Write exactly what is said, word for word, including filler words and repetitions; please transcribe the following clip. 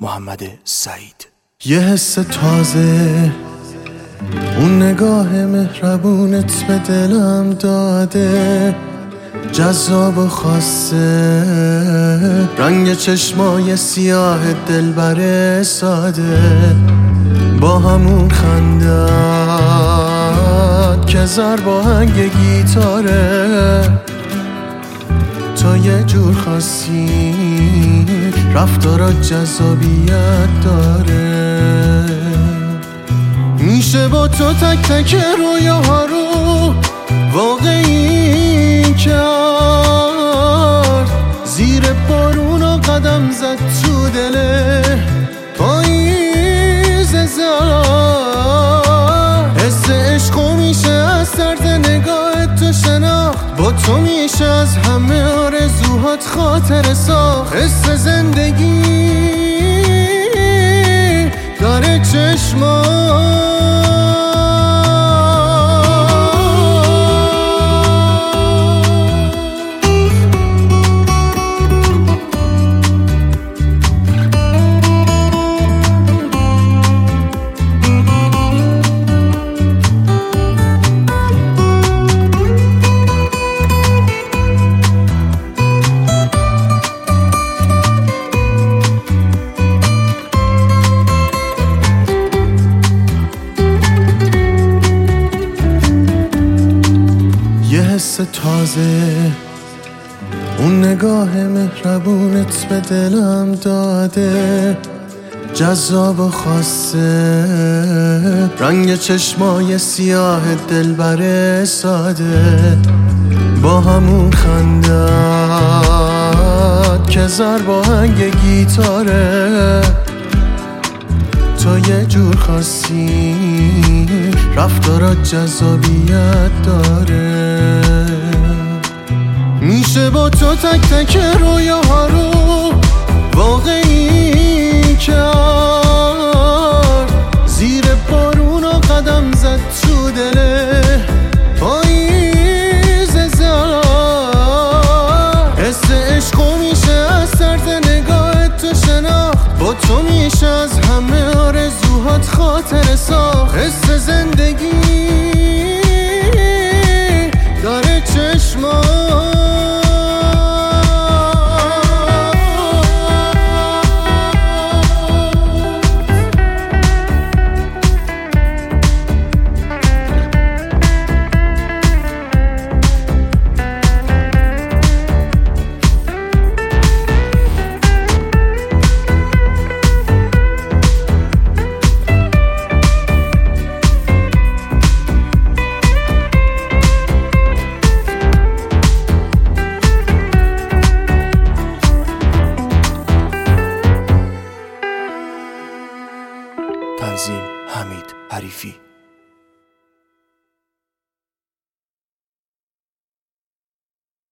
محمد سعید. یه حس تازه اون نگاه مهربونت به دلم داده، جذاب و خاصه رنگ چشمای سیاه دلبر ساده، با همون خندت که ضرب آهنگ گیتاره، تو یه جور خاصی رفتارات جذابیت داره. میشه با تو تک تک رویاها رو واقعی کرد، زیر بارونا قدم زد تو دل پاییز زرد، حس عشقو میشه از طرز نگاه تو شناخت، با تو میشه از همه آرزوهات خاطر ساخت. حس زندگی داره چشمان حس تازه اون نگاه مهربونت به دلم داده، جذاب و خاصه رنگ چشمای سیاه دلبر ساده، با همون خندت که ضرب آهنگ گیتاره، تو یه جور خاصی رفتارات جذابیت داره. میشه با تو تک تک رویاها رو واقعی کرد، زیر بارونا قدم زد تو دل پاییز زرد، حس عشقو میشه از طرز نگاه تو شناخت، با تو میشه از همه آرزوهات خاطر ساخت. حس زندگی داره چشمان تنظیم حمید حریفی.